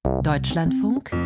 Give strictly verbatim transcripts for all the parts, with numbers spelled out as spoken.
Deutschlandfunk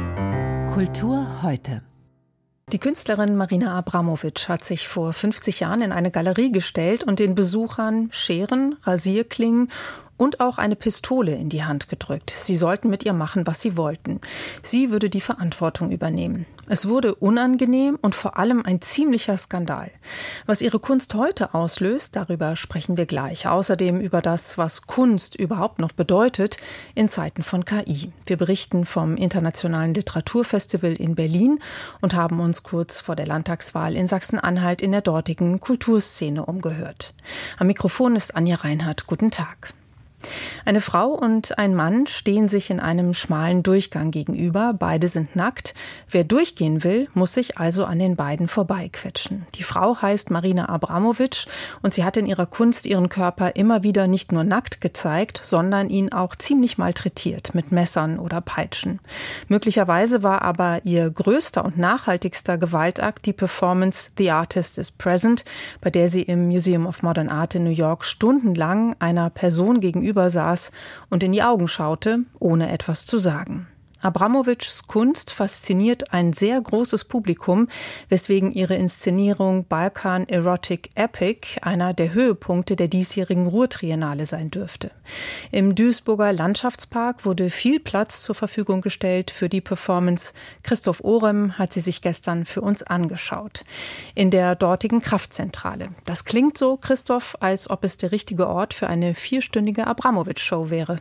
Kultur heute. Die Künstlerin Marina Abramović hat sich vor fünfzig Jahren in eine Galerie gestellt und den Besuchern Scheren, Rasierklingen und auch eine Pistole in die Hand gedrückt. Sie sollten mit ihr machen, was sie wollten. Sie würde die Verantwortung übernehmen. Es wurde unangenehm und vor allem ein ziemlicher Skandal. Was ihre Kunst heute auslöst, darüber sprechen wir gleich. Außerdem über das, was Kunst überhaupt noch bedeutet in Zeiten von K I. Wir berichten vom Internationalen Literaturfestival in Berlin und haben uns kurz vor der Landtagswahl in Sachsen-Anhalt in der dortigen Kulturszene umgehört. Am Mikrofon ist Anja Reinhardt. Guten Tag. Eine Frau und ein Mann stehen sich in einem schmalen Durchgang gegenüber. Beide sind nackt. Wer durchgehen will, muss sich also an den beiden vorbeiquetschen. Die Frau heißt Marina Abramović und sie hat in ihrer Kunst ihren Körper immer wieder nicht nur nackt gezeigt, sondern ihn auch ziemlich malträtiert mit Messern oder Peitschen. Möglicherweise war aber ihr größter und nachhaltigster Gewaltakt die Performance The Artist is Present, bei der sie im Museum of Modern Art in New York stundenlang einer Person gegenüber saß und in die Augen schaute, ohne etwas zu sagen. Abramovićs Kunst fasziniert ein sehr großes Publikum, weswegen ihre Inszenierung Balkan Erotic Epic einer der Höhepunkte der diesjährigen Ruhr-Triennale sein dürfte. Im Duisburger Landschaftspark wurde viel Platz zur Verfügung gestellt für die Performance. Christoph Orem hat sie sich gestern für uns angeschaut. In der dortigen Kraftzentrale. Das klingt so, Christoph, als ob es der richtige Ort für eine vierstündige Abramović-Show wäre.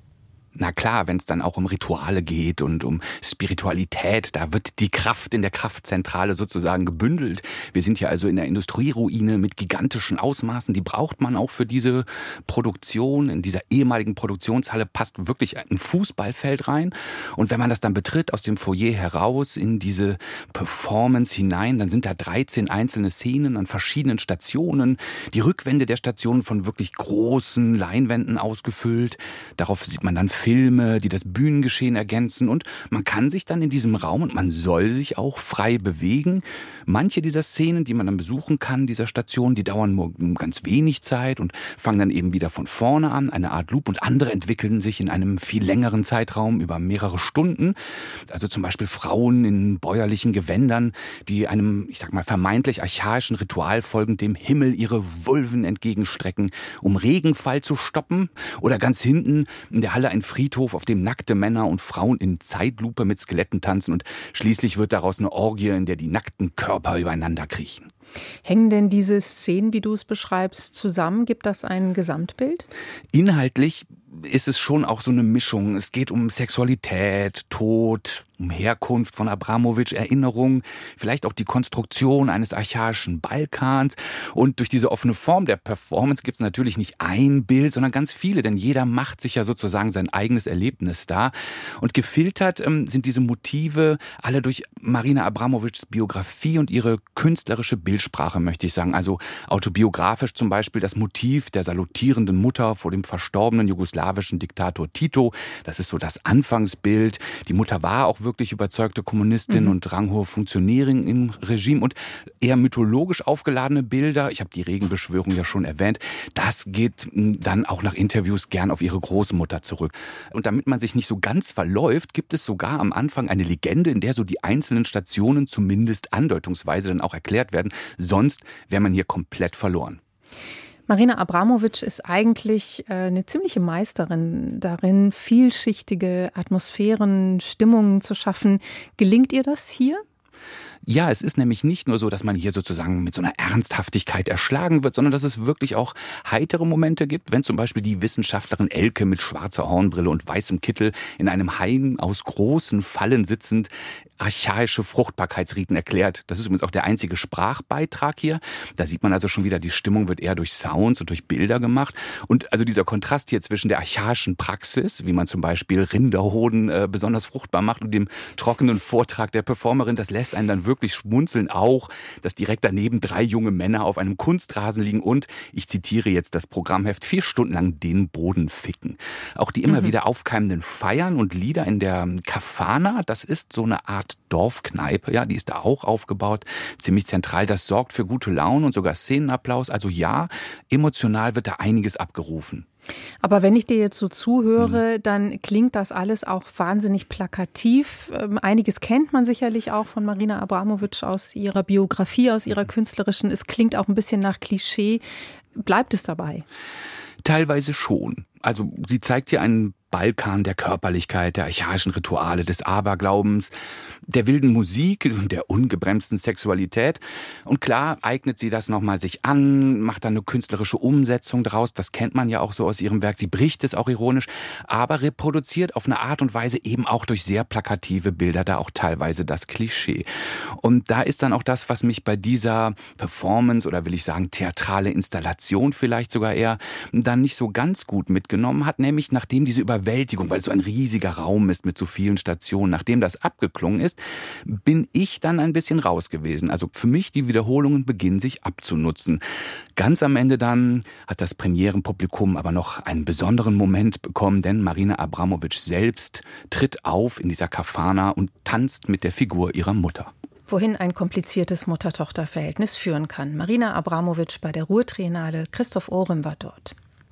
Na klar, wenn es dann auch um Rituale geht und um Spiritualität, da wird die Kraft in der Kraftzentrale sozusagen gebündelt. Wir sind hier also in der Industrieruine mit gigantischen Ausmaßen, die braucht man auch für diese Produktion. In dieser ehemaligen Produktionshalle passt wirklich ein Fußballfeld rein. Und wenn man das dann betritt aus dem Foyer heraus in diese Performance hinein, dann sind da dreizehn einzelne Szenen an verschiedenen Stationen. Die Rückwände der Stationen von wirklich großen Leinwänden ausgefüllt. Darauf sieht man dann Filme, die das Bühnengeschehen ergänzen und man kann sich dann in diesem Raum und man soll sich auch frei bewegen. Manche dieser Szenen, die man dann besuchen kann, dieser Stationen, die dauern nur ganz wenig Zeit und fangen dann eben wieder von vorne an, eine Art Loop, und andere entwickeln sich in einem viel längeren Zeitraum über mehrere Stunden. Also zum Beispiel Frauen in bäuerlichen Gewändern, die einem, ich sag mal, vermeintlich archaischen Ritual folgend dem Himmel ihre Vulven entgegenstrecken, um Regenfall zu stoppen. Oder ganz hinten in der Halle ein Friedhof, auf dem nackte Männer und Frauen in Zeitlupe mit Skeletten tanzen und schließlich wird daraus eine Orgie, in der die nackten Körper übereinander kriechen. Hängen denn diese Szenen, wie du es beschreibst, zusammen? Gibt das ein Gesamtbild? Inhaltlich ist es schon auch so eine Mischung. Es geht um Sexualität, Tod, um Herkunft von Abramović, Erinnerung, vielleicht auch die Konstruktion eines archaischen Balkans. Und durch diese offene Form der Performance gibt es natürlich nicht ein Bild, sondern ganz viele, denn jeder macht sich ja sozusagen sein eigenes Erlebnis da. Und gefiltert ähm, sind diese Motive alle durch Marina Abramovićs Biografie und ihre künstlerische Bildsprache, möchte ich sagen. Also autobiografisch zum Beispiel das Motiv der salutierenden Mutter vor dem verstorbenen jugoslawischen Diktator Tito. Das ist so das Anfangsbild. Die Mutter war auch wirklich überzeugte Kommunistin mhm. und ranghohe Funktionärin im Regime und eher mythologisch aufgeladene Bilder. Ich habe die Regenbeschwörung ja schon erwähnt. Das geht dann auch nach Interviews gern auf ihre Großmutter zurück. Und damit man sich nicht so ganz verläuft, gibt es sogar am Anfang eine Legende, in der so die einzelnen Stationen zumindest andeutungsweise dann auch erklärt werden. Sonst wäre man hier komplett verloren. Marina Abramović ist eigentlich äh, eine ziemliche Meisterin darin, vielschichtige Atmosphären, Stimmungen zu schaffen. Gelingt ihr das hier? Ja, es ist nämlich nicht nur so, dass man hier sozusagen mit so einer Ernsthaftigkeit erschlagen wird, sondern dass es wirklich auch heitere Momente gibt, wenn zum Beispiel die Wissenschaftlerin Elke mit schwarzer Hornbrille und weißem Kittel in einem Hain aus großen Fallen sitzend archaische Fruchtbarkeitsriten erklärt. Das ist übrigens auch der einzige Sprachbeitrag hier. Da sieht man also schon wieder, die Stimmung wird eher durch Sounds und durch Bilder gemacht. Und also dieser Kontrast hier zwischen der archaischen Praxis, wie man zum Beispiel Rinderhoden äh, besonders fruchtbar macht, und dem trockenen Vortrag der Performerin, das lässt einen dann wirklich schmunzeln. Auch, dass direkt daneben drei junge Männer auf einem Kunstrasen liegen und, ich zitiere jetzt das Programmheft, vier Stunden lang den Boden ficken. Auch die immer mhm. wieder aufkeimenden Feiern und Lieder in der Kafana, das ist so eine Art Dorfkneipe, ja, die ist da auch aufgebaut, ziemlich zentral. Das sorgt für gute Laune und sogar Szenenapplaus. Also ja, emotional wird da einiges abgerufen. Aber wenn ich dir jetzt so zuhöre, dann klingt das alles auch wahnsinnig plakativ. Ähm, einiges kennt man sicherlich auch von Marina Abramović aus ihrer Biografie, aus ihrer künstlerischen. Es klingt auch ein bisschen nach Klischee. Bleibt es dabei? Teilweise schon. Also sie zeigt hier einen Balkan der Körperlichkeit, der archaischen Rituale, des Aberglaubens, der wilden Musik und der ungebremsten Sexualität. Und klar eignet sie das nochmal sich an, macht dann eine künstlerische Umsetzung daraus. Das kennt man ja auch so aus ihrem Werk. Sie bricht es auch ironisch, aber reproduziert auf eine Art und Weise eben auch durch sehr plakative Bilder da auch teilweise das Klischee. Und da ist dann auch das, was mich bei dieser Performance oder will ich sagen theatrale Installation vielleicht sogar eher dann nicht so ganz gut mitgenommen hat, nämlich nachdem diese Überwältigung, weil es so ein riesiger Raum ist mit so vielen Stationen, nachdem das abgeklungen ist, bin ich dann ein bisschen raus gewesen. Also für mich, die Wiederholungen beginnen sich abzunutzen. Ganz am Ende dann hat das Premierenpublikum aber noch einen besonderen Moment bekommen, denn Marina Abramović selbst tritt auf in dieser Kafana und tanzt mit der Figur ihrer Mutter. Wohin ein kompliziertes Mutter-Tochter-Verhältnis führen kann. Marina Abramović bei der Ruhr-Triennale, Christoph Ohrem war dort.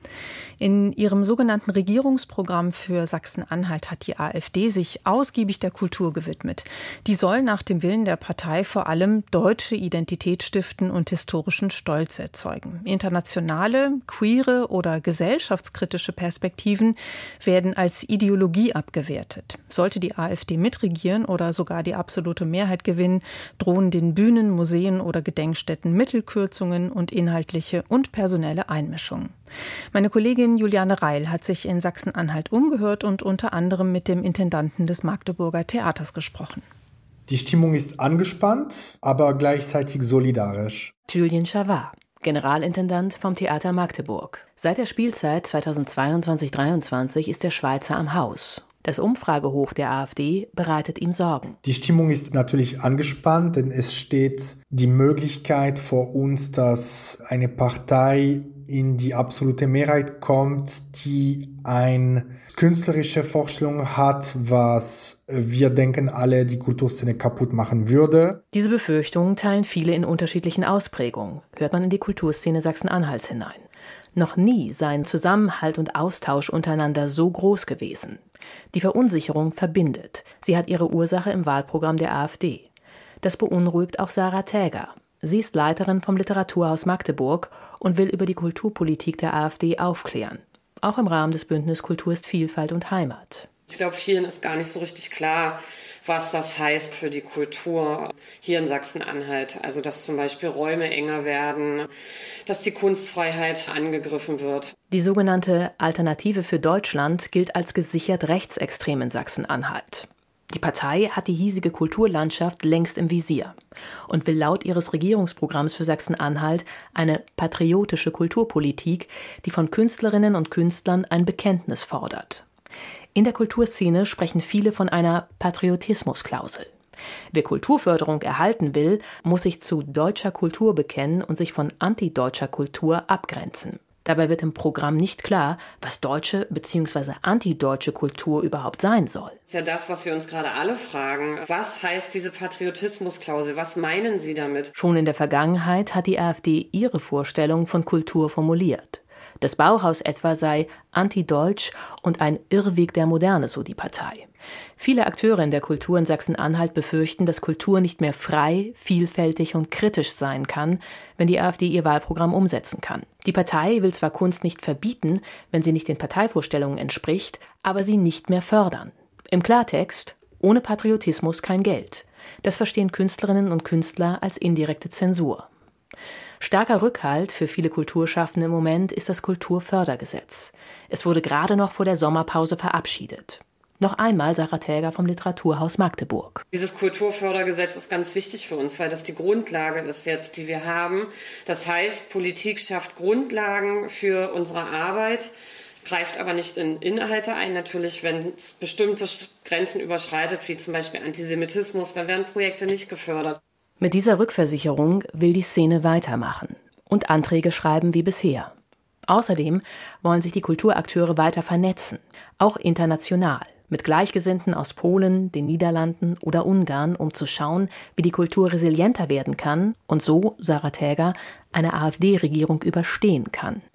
In ihrem sogenannten Regierungsprogramm für Sachsen-Anhalt hat die AfD sich ausgiebig der Kultur gewidmet. Die soll nach dem Willen der Partei vor allem deutsche Identität stiften und historischen Stolz erzeugen. Internationale, queere oder gesellschaftskritische Perspektiven werden als Ideologie abgewertet. Sollte die AfD mitregieren oder sogar die absolute Mehrheit gewinnen, drohen den Bühnen, Museen oder Gedenkstätten Mittelkürzungen und inhaltliche und personelle Einmischungen. Meine Kollegin Juliane Reil hat sich in Sachsen-Anhalt umgehört und unter anderem mit dem Intendanten des Magdeburger Theaters gesprochen. Die Stimmung ist angespannt, aber gleichzeitig solidarisch. Julien Chavard, Generalintendant vom Theater Magdeburg. Seit der Spielzeit zweitausendzweiundzwanzig dreiundzwanzig ist der Schweizer am Haus. Das Umfragehoch der AfD bereitet ihm Sorgen. Die Stimmung ist natürlich angespannt, denn es steht die Möglichkeit vor uns, dass eine Partei in die absolute Mehrheit kommt, die eine künstlerische Vorstellung hat, was wir denken alle die Kulturszene kaputt machen würde. Diese Befürchtungen teilen viele in unterschiedlichen Ausprägungen, hört man in die Kulturszene Sachsen-Anhalts hinein. Noch nie seien Zusammenhalt und Austausch untereinander so groß gewesen. Die Verunsicherung verbindet. Sie hat ihre Ursache im Wahlprogramm der AfD. Das beunruhigt auch Sarah Täger. Sie ist Leiterin vom Literaturhaus Magdeburg und will über die Kulturpolitik der AfD aufklären. Auch im Rahmen des Bündnis Kultur ist Vielfalt und Heimat. Ich glaube, vielen ist gar nicht so richtig klar, was das heißt für die Kultur hier in Sachsen-Anhalt. Also, dass zum Beispiel Räume enger werden, dass die Kunstfreiheit angegriffen wird. Die sogenannte Alternative für Deutschland gilt als gesichert rechtsextrem in Sachsen-Anhalt. Die Partei hat die hiesige Kulturlandschaft längst im Visier und will laut ihres Regierungsprogramms für Sachsen-Anhalt eine patriotische Kulturpolitik, die von Künstlerinnen und Künstlern ein Bekenntnis fordert. In der Kulturszene sprechen viele von einer Patriotismusklausel. Wer Kulturförderung erhalten will, muss sich zu deutscher Kultur bekennen und sich von antideutscher Kultur abgrenzen. Dabei wird im Programm nicht klar, was deutsche bzw. antideutsche Kultur überhaupt sein soll. Das ist ja das, was wir uns gerade alle fragen. Was heißt diese Patriotismusklausel? Was meinen Sie damit? Schon in der Vergangenheit hat die AfD ihre Vorstellung von Kultur formuliert. Das Bauhaus etwa sei antideutsch und ein Irrweg der Moderne, so die Partei. Viele Akteure in der Kultur in Sachsen-Anhalt befürchten, dass Kultur nicht mehr frei, vielfältig und kritisch sein kann, wenn die AfD ihr Wahlprogramm umsetzen kann. Die Partei will zwar Kunst nicht verbieten, wenn sie nicht den Parteivorstellungen entspricht, aber sie nicht mehr fördern. Im Klartext, ohne Patriotismus kein Geld. Das verstehen Künstlerinnen und Künstler als indirekte Zensur. Starker Rückhalt für viele Kulturschaffende im Moment ist das Kulturfördergesetz. Es wurde gerade noch vor der Sommerpause verabschiedet. Noch einmal Sarah Täger vom Literaturhaus Magdeburg. Dieses Kulturfördergesetz ist ganz wichtig für uns, weil das die Grundlage ist jetzt, die wir haben. Das heißt, Politik schafft Grundlagen für unsere Arbeit, greift aber nicht in Inhalte ein. Natürlich, wenn es bestimmte Grenzen überschreitet, wie zum Beispiel Antisemitismus, dann werden Projekte nicht gefördert. Mit dieser Rückversicherung will die Szene weitermachen und Anträge schreiben wie bisher. Außerdem wollen sich die Kulturakteure weiter vernetzen, auch international, mit Gleichgesinnten aus Polen, den Niederlanden oder Ungarn, um zu schauen, wie die Kultur resilienter werden kann und so, Sarah Täger, eine AfD-Regierung überstehen kann.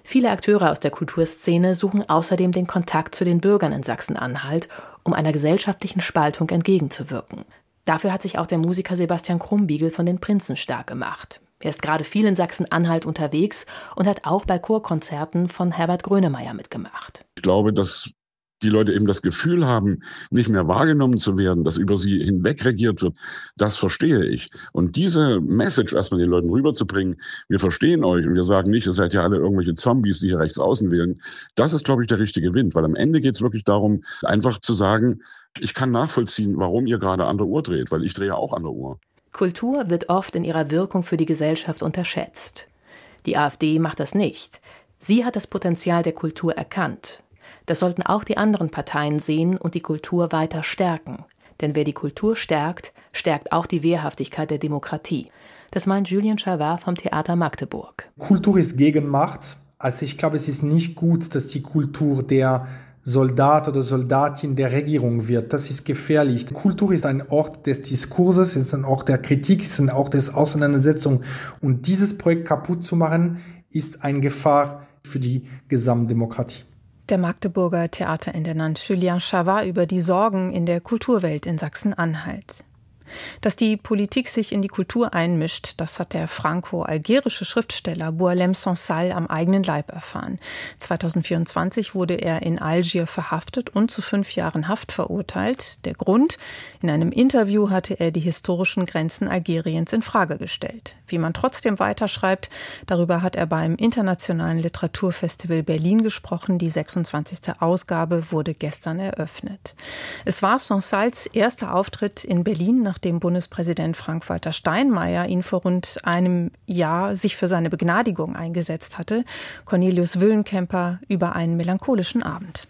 Viele Akteure aus der Kulturszene suchen außerdem den Kontakt zu den Bürgern in Sachsen-Anhalt, um einer gesellschaftlichen Spaltung entgegenzuwirken. Dafür hat sich auch der Musiker Sebastian Krumbiegel von den Prinzen stark gemacht. Er ist gerade viel in Sachsen-Anhalt unterwegs und hat auch bei Chorkonzerten von Herbert Grönemeyer mitgemacht. Ich glaube, dass die Leute eben das Gefühl haben, nicht mehr wahrgenommen zu werden, dass über sie hinweg regiert wird, das verstehe ich. Und diese Message erstmal den Leuten rüberzubringen, wir verstehen euch und wir sagen nicht, ihr seid ja alle irgendwelche Zombies, die hier rechts außen wählen, das ist, glaube ich, der richtige Wind. Weil am Ende geht es wirklich darum, einfach zu sagen, ich kann nachvollziehen, warum ihr gerade an der Uhr dreht, weil ich drehe auch an der Uhr. Kultur wird oft in ihrer Wirkung für die Gesellschaft unterschätzt. Die AfD macht das nicht. Sie hat das Potenzial der Kultur erkannt. Das sollten auch die anderen Parteien sehen und die Kultur weiter stärken. Denn wer die Kultur stärkt, stärkt auch die Wehrhaftigkeit der Demokratie. Das meint Julien Chavard vom Theater Magdeburg. Kultur ist Gegenmacht. Also ich glaube, es ist nicht gut, dass die Kultur der Soldat oder Soldatin der Regierung wird. Das ist gefährlich. Kultur ist ein Ort des Diskurses, ist ein Ort der Kritik, ist ein Ort des Auseinandersetzung. Und dieses Projekt kaputt zu machen, ist eine Gefahr für die Gesamtdemokratie. Der Magdeburger Theaterintendant Julien Chavard über die Sorgen in der Kulturwelt in Sachsen-Anhalt. Dass die Politik sich in die Kultur einmischt, das hat der franco-algerische Schriftsteller Boualem Sansal am eigenen Leib erfahren. zweitausendvierundzwanzig wurde er in Algier verhaftet und zu fünf Jahren Haft verurteilt. Der Grund? In einem Interview hatte er die historischen Grenzen Algeriens in Frage gestellt. Wie man trotzdem weiterschreibt, darüber hat er beim Internationalen Literaturfestival Berlin gesprochen. Die sechsundzwanzigste Ausgabe wurde gestern eröffnet. Es war Sansals erster Auftritt in Berlin, nachdem Bundespräsident Frank-Walter Steinmeier ihn vor rund einem Jahr sich für seine Begnadigung eingesetzt hatte. Cornelius Wüllenkemper über einen melancholischen Abend.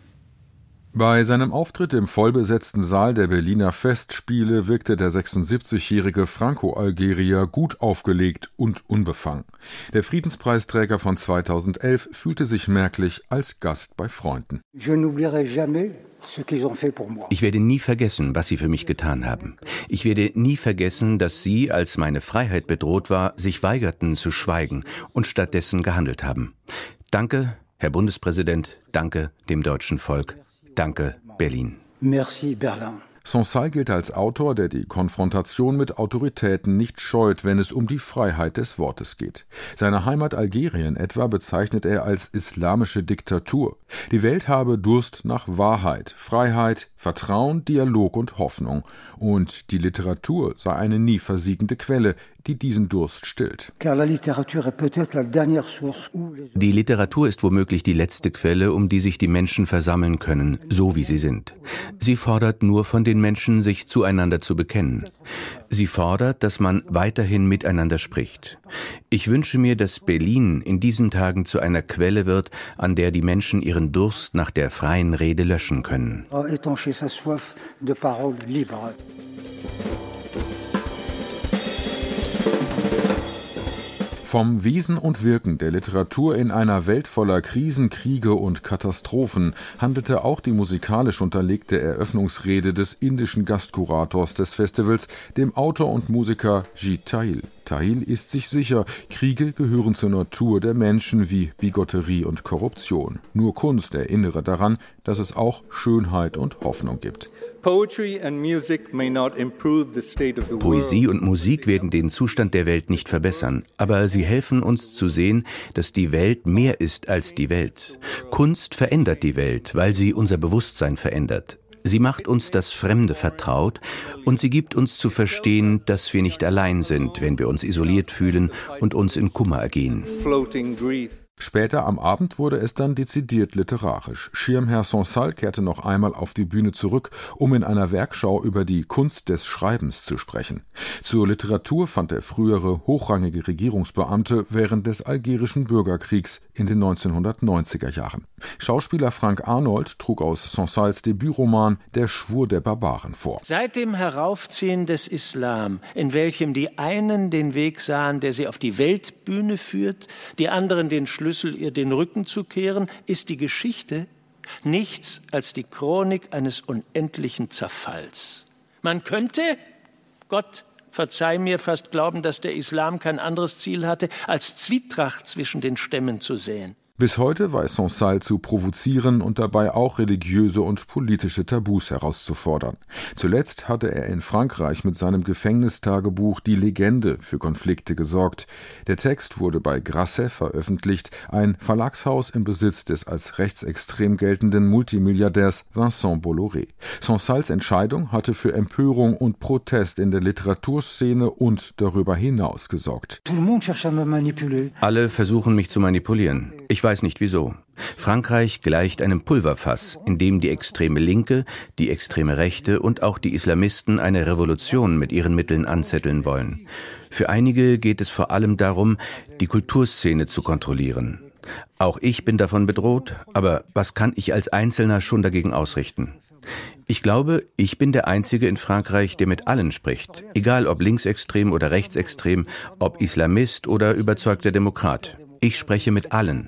Bei seinem Auftritt im vollbesetzten Saal der Berliner Festspiele wirkte der sechsundsiebzigjährige Franco-Algerier gut aufgelegt und unbefangen. Der Friedenspreisträger von zweitausendelf fühlte sich merklich als Gast bei Freunden. Ich werde nie vergessen, was Sie für mich getan haben. Ich werde nie vergessen, dass Sie, als meine Freiheit bedroht war, sich weigerten zu schweigen und stattdessen gehandelt haben. Danke, Herr Bundespräsident, danke dem deutschen Volk. Danke, Berlin. Merci, Berlin. Sansal gilt als Autor, der die Konfrontation mit Autoritäten nicht scheut, wenn es um die Freiheit des Wortes geht. Seine Heimat Algerien etwa bezeichnet er als islamische Diktatur. Die Welt habe Durst nach Wahrheit, Freiheit, Vertrauen, Dialog und Hoffnung. Und die Literatur sei eine nie versiegende Quelle, die diesen Durst stillt. Die Literatur ist womöglich die letzte Quelle, um die sich die Menschen versammeln können, so wie sie sind. Sie fordert nur von den Menschen, sich zueinander zu bekennen. Sie fordert, dass man weiterhin miteinander spricht. Ich wünsche mir, dass Berlin in diesen Tagen zu einer Quelle wird, an der die Menschen ihren Durst nach der freien Rede löschen können. Vom Wesen und Wirken der Literatur in einer Welt voller Krisen, Kriege und Katastrophen handelte auch die musikalisch unterlegte Eröffnungsrede des indischen Gastkurators des Festivals, dem Autor und Musiker Jeet Thahil. Thahil ist sich sicher, Kriege gehören zur Natur der Menschen wie Bigotterie und Korruption. Nur Kunst erinnere daran, dass es auch Schönheit und Hoffnung gibt. Poesie und Musik werden den Zustand der Welt nicht verbessern, aber sie helfen uns zu sehen, dass die Welt mehr ist als die Welt. Kunst verändert die Welt, weil sie unser Bewusstsein verändert. Sie macht uns das Fremde vertraut und sie gibt uns zu verstehen, dass wir nicht allein sind, wenn wir uns isoliert fühlen und uns in Kummer ergehen. Später am Abend wurde es dann dezidiert literarisch. Schirmherr Sansal kehrte noch einmal auf die Bühne zurück, um in einer Werkschau über die Kunst des Schreibens zu sprechen. Zur Literatur fand der frühere hochrangige Regierungsbeamte während des algerischen Bürgerkriegs in den neunzehnhundertneunziger Jahren. Schauspieler Frank Arnold trug aus Sansals Debütroman Der Schwur der Barbaren vor. Seit dem Heraufziehen des Islam, in welchem die einen den Weg sahen, der sie auf die Weltbühne führt, die anderen den Schlüssel, ihr den Rücken zu kehren, ist die Geschichte nichts als die Chronik eines unendlichen Zerfalls. Man könnte, Gott verzeih mir, fast glauben, dass der Islam kein anderes Ziel hatte, als Zwietracht zwischen den Stämmen zu säen. Bis heute weiß Sansal zu provozieren und dabei auch religiöse und politische Tabus herauszufordern. Zuletzt hatte er in Frankreich mit seinem Gefängnistagebuch Die Legende für Konflikte gesorgt. Der Text wurde bei Grasset veröffentlicht, ein Verlagshaus im Besitz des als rechtsextrem geltenden Multimilliardärs Vincent Bolloré. Sansals Entscheidung hatte für Empörung und Protest in der Literaturszene und darüber hinaus gesorgt. Alle versuchen mich zu manipulieren. Ich weiß nicht wieso. Frankreich gleicht einem Pulverfass, in dem die extreme Linke, die extreme Rechte und auch die Islamisten eine Revolution mit ihren Mitteln anzetteln wollen. Für einige geht es vor allem darum, die Kulturszene zu kontrollieren. Auch ich bin davon bedroht, aber was kann ich als Einzelner schon dagegen ausrichten? Ich glaube, ich bin der Einzige in Frankreich, der mit allen spricht, egal ob linksextrem oder rechtsextrem, ob Islamist oder überzeugter Demokrat. Ich spreche mit allen.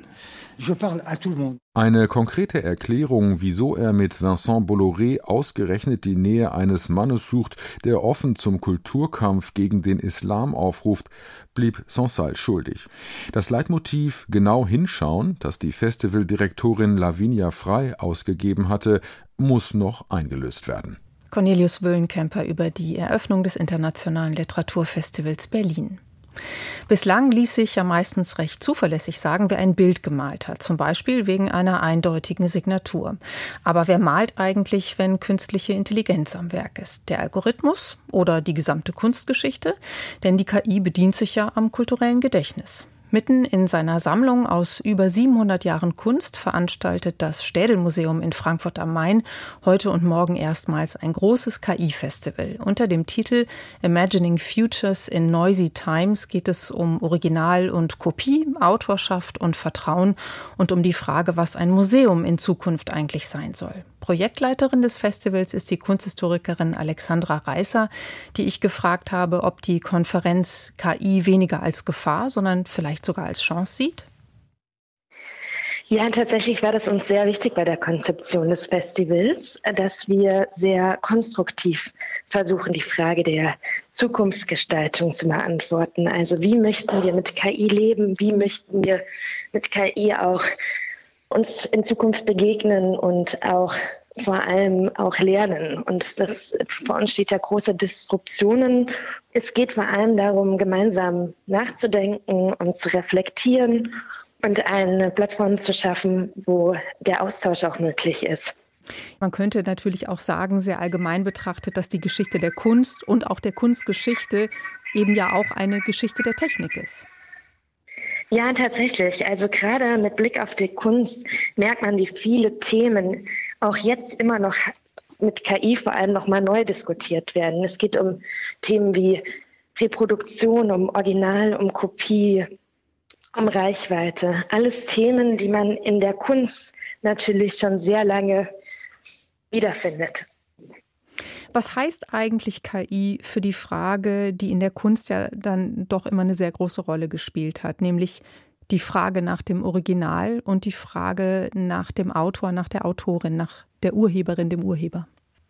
Eine konkrete Erklärung, wieso er mit Vincent Bolloré ausgerechnet die Nähe eines Mannes sucht, der offen zum Kulturkampf gegen den Islam aufruft, blieb Sansal schuldig. Das Leitmotiv genau hinschauen, das die Festivaldirektorin Lavinia Frey ausgegeben hatte, muss noch eingelöst werden. Cornelius Wöllenkemper über die Eröffnung des Internationalen Literaturfestivals Berlin. Bislang ließ sich ja meistens recht zuverlässig sagen, wer ein Bild gemalt hat, zum Beispiel wegen einer eindeutigen Signatur. Aber wer malt eigentlich, wenn künstliche Intelligenz am Werk ist? Der Algorithmus oder die gesamte Kunstgeschichte? Denn die K I bedient sich ja am kulturellen Gedächtnis. Mitten in seiner Sammlung aus über siebenhundert Jahren Kunst veranstaltet das Städel-Museum in Frankfurt am Main heute und morgen erstmals ein großes K I-Festival. Unter dem Titel Imagining Futures in Noisy Times geht es um Original und Kopie, Autorschaft und Vertrauen und um die Frage, was ein Museum in Zukunft eigentlich sein soll. Projektleiterin des Festivals ist die Kunsthistorikerin Alexandra Reißer, die ich gefragt habe, ob die Konferenz K I weniger als Gefahr, sondern vielleicht sogar als Chance sieht. Ja, tatsächlich war das uns sehr wichtig bei der Konzeption des Festivals, dass wir sehr konstruktiv versuchen, die Frage der Zukunftsgestaltung zu beantworten. Also wie möchten wir mit K I leben? Wie möchten wir mit K I auch uns in Zukunft begegnen und auch vor allem auch lernen. Und das vor uns steht ja große Disruptionen. Es geht vor allem darum, gemeinsam nachzudenken und zu reflektieren und eine Plattform zu schaffen, wo der Austausch auch möglich ist. Man könnte natürlich auch sagen, sehr allgemein betrachtet, dass die Geschichte der Kunst und auch der Kunstgeschichte eben ja auch eine Geschichte der Technik ist. Ja, tatsächlich. Also gerade mit Blick auf die Kunst merkt man, wie viele Themen auch jetzt immer noch mit K I vor allem noch mal neu diskutiert werden. Es geht um Themen wie Reproduktion, um Original, um Kopie, um Reichweite. Alles Themen, die man in der Kunst natürlich schon sehr lange wiederfindet. Was heißt eigentlich K I für die Frage, die in der Kunst ja dann doch immer eine sehr große Rolle gespielt hat, nämlich die Frage nach dem Original und die Frage nach dem Autor, nach der Autorin, nach der Urheberin, dem Urheber?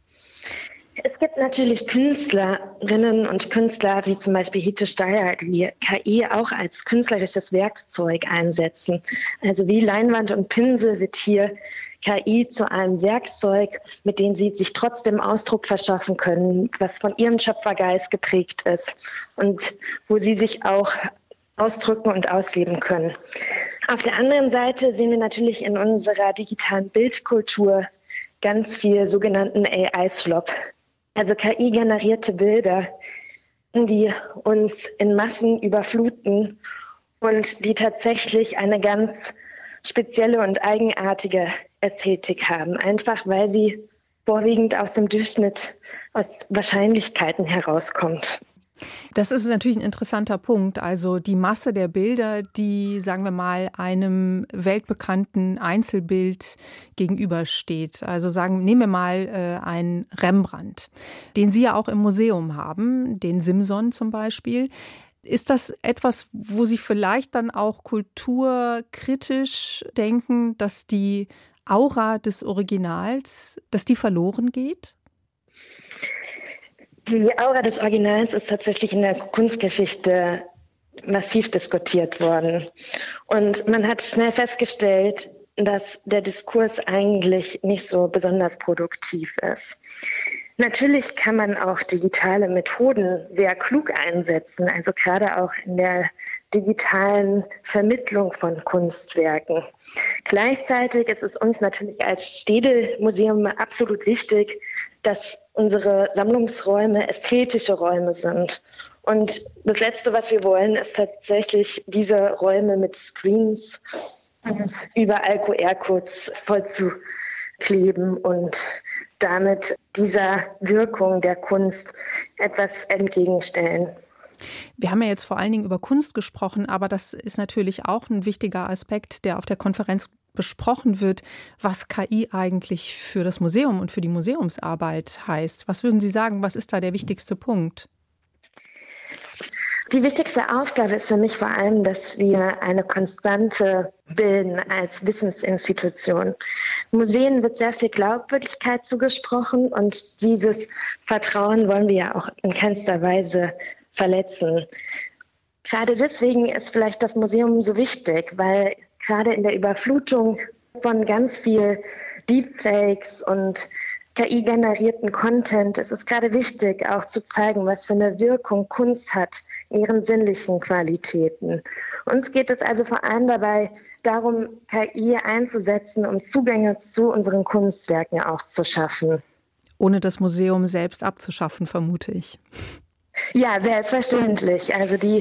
Es gibt natürlich Künstlerinnen und Künstler, wie zum Beispiel Hite Steyer, die K I auch als künstlerisches Werkzeug einsetzen. Also wie Leinwand und Pinsel wird hier K I zu einem Werkzeug, mit dem sie sich trotzdem Ausdruck verschaffen können, was von ihrem Schöpfergeist geprägt ist und wo sie sich auch ausdrücken und ausleben können. Auf der anderen Seite sehen wir natürlich in unserer digitalen Bildkultur ganz viel sogenannten A I-Slop. Also K I-generierte Bilder, die uns in Massen überfluten und die tatsächlich eine ganz spezielle und eigenartige Ästhetik haben, einfach weil sie vorwiegend aus dem Durchschnitt, aus Wahrscheinlichkeiten herauskommt. Das ist natürlich ein interessanter Punkt. Also die Masse der Bilder, die, sagen wir mal, einem weltbekannten Einzelbild gegenübersteht. Also sagen, nehmen wir mal äh, einen Rembrandt, den Sie ja auch im Museum haben, den Simson zum Beispiel. Ist das etwas, wo Sie vielleicht dann auch kulturkritisch denken, dass die Aura des Originals, dass die verloren geht? Die Aura des Originals ist tatsächlich in der Kunstgeschichte massiv diskutiert worden. Und man hat schnell festgestellt, dass der Diskurs eigentlich nicht so besonders produktiv ist. Natürlich kann man auch digitale Methoden sehr klug einsetzen, also gerade auch in der digitalen Vermittlung von Kunstwerken. Gleichzeitig ist es uns natürlich als Städel-Museum absolut wichtig, dass unsere Sammlungsräume ästhetische Räume sind. Und das Letzte, was wir wollen, ist tatsächlich diese Räume mit Screens und überall Q R-Codes vollzukleben und damit dieser Wirkung der Kunst etwas entgegenstellen. Wir haben ja jetzt vor allen Dingen über Kunst gesprochen, aber das ist natürlich auch ein wichtiger Aspekt, der auf der Konferenz besprochen wird, was K I eigentlich für das Museum und für die Museumsarbeit heißt. Was würden Sie sagen, was ist da der wichtigste Punkt? Die wichtigste Aufgabe ist für mich vor allem, dass wir eine Konstante bilden als Wissensinstitution. Museen wird sehr viel Glaubwürdigkeit zugesprochen und dieses Vertrauen wollen wir ja auch in keinster Weise verletzen. Gerade deswegen ist vielleicht das Museum so wichtig, weil gerade in der Überflutung von ganz viel Deepfakes und K I-generierten Content ist es gerade wichtig, auch zu zeigen, was für eine Wirkung Kunst hat in ihren sinnlichen Qualitäten. Uns geht es also vor allem dabei darum, K I einzusetzen, um Zugänge zu unseren Kunstwerken auch zu schaffen. Ohne das Museum selbst abzuschaffen, vermute ich. Ja, selbstverständlich. Also die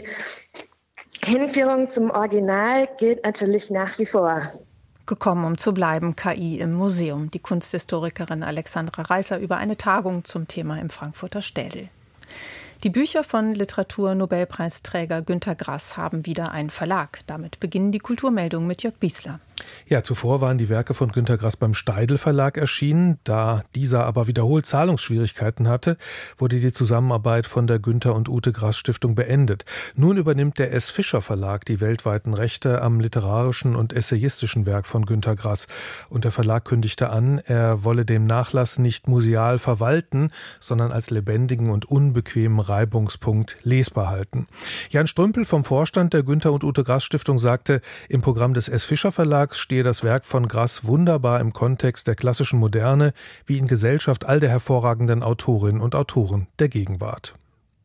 Hinführung zum Original gilt natürlich nach wie vor. Gekommen, um zu bleiben, K I im Museum. Die Kunsthistorikerin Alexandra Reißer über eine Tagung zum Thema im Frankfurter Städel. Die Bücher von Literaturnobelpreisträger Günter Grass haben wieder einen Verlag. Damit beginnen die Kulturmeldungen mit Jörg Biesler. Ja, zuvor waren die Werke von Günter Grass beim Steidl Verlag erschienen. Da dieser aber wiederholt Zahlungsschwierigkeiten hatte, wurde die Zusammenarbeit von der Günter und Ute Grass Stiftung beendet. Nun übernimmt der S. Fischer Verlag die weltweiten Rechte am literarischen und essayistischen Werk von Günter Grass. Und der Verlag kündigte an, er wolle den Nachlass nicht museal verwalten, sondern als lebendigen und unbequemen Reibungspunkt lesbar halten. Jan Strümpel vom Vorstand der Günter und Ute Grass Stiftung sagte, im Programm des S. Fischer Verlags stehe das Werk von Grass wunderbar im Kontext der klassischen Moderne, wie in Gesellschaft all der hervorragenden Autorinnen und Autoren der Gegenwart.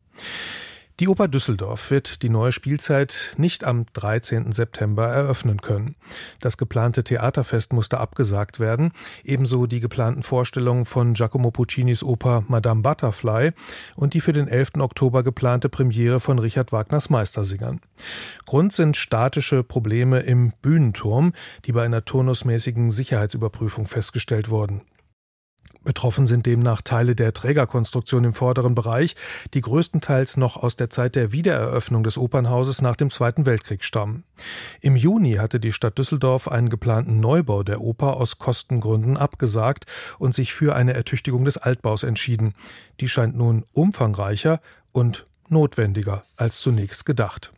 Die Oper Düsseldorf wird die neue Spielzeit nicht am dreizehnten September eröffnen können. Das geplante Theaterfest musste abgesagt werden, ebenso die geplanten Vorstellungen von Giacomo Puccinis Oper Madame Butterfly und die für den elften Oktober geplante Premiere von Richard Wagners Meistersingern. Grund sind statische Probleme im Bühnenturm, die bei einer turnusmäßigen Sicherheitsüberprüfung festgestellt wurden. Betroffen sind demnach Teile der Trägerkonstruktion im vorderen Bereich, die größtenteils noch aus der Zeit der Wiedereröffnung des Opernhauses nach dem Zweiten Weltkrieg stammen. Im Juni hatte die Stadt Düsseldorf einen geplanten Neubau der Oper aus Kostengründen abgesagt und sich für eine Ertüchtigung des Altbaus entschieden. Die scheint nun umfangreicher und notwendiger als zunächst gedacht.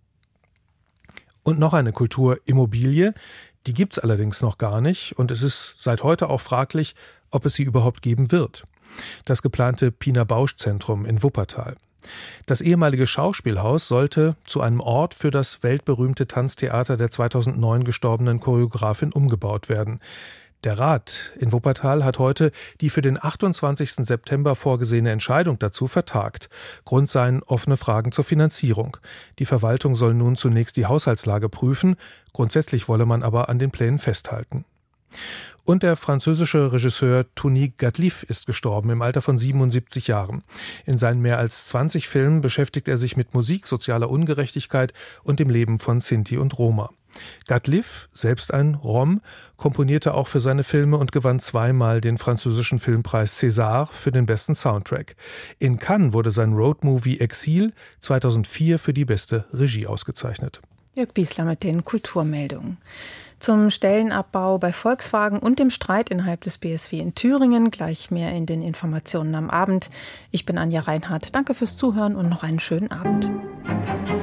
Und noch eine Kulturimmobilie, die gibt's allerdings noch gar nicht und es ist seit heute auch fraglich, ob es sie überhaupt geben wird. Das geplante Pina Bausch Zentrum in Wuppertal. Das ehemalige Schauspielhaus sollte zu einem Ort für das weltberühmte Tanztheater der zweitausendneun gestorbenen Choreografin umgebaut werden. Der Rat in Wuppertal hat heute die für den achtundzwanzigsten September vorgesehene Entscheidung dazu vertagt. Grund seien offene Fragen zur Finanzierung. Die Verwaltung soll nun zunächst die Haushaltslage prüfen. Grundsätzlich wolle man aber an den Plänen festhalten. Und der französische Regisseur Tony Gatliff ist gestorben im Alter von siebenundsiebzig Jahren. In seinen mehr als zwanzig Filmen beschäftigt er sich mit Musik, sozialer Ungerechtigkeit und dem Leben von Sinti und Roma. Gatliff, selbst ein Rom, komponierte auch für seine Filme und gewann zweimal den französischen Filmpreis César für den besten Soundtrack. In Cannes wurde sein Roadmovie Exil zweitausendvier für die beste Regie ausgezeichnet. Jörg Biesler mit den Kulturmeldungen. Zum Stellenabbau bei Volkswagen und dem Streit innerhalb des B S W in Thüringen. Gleich mehr in den Informationen am Abend. Ich bin Anja Reinhardt. Danke fürs Zuhören und noch einen schönen Abend.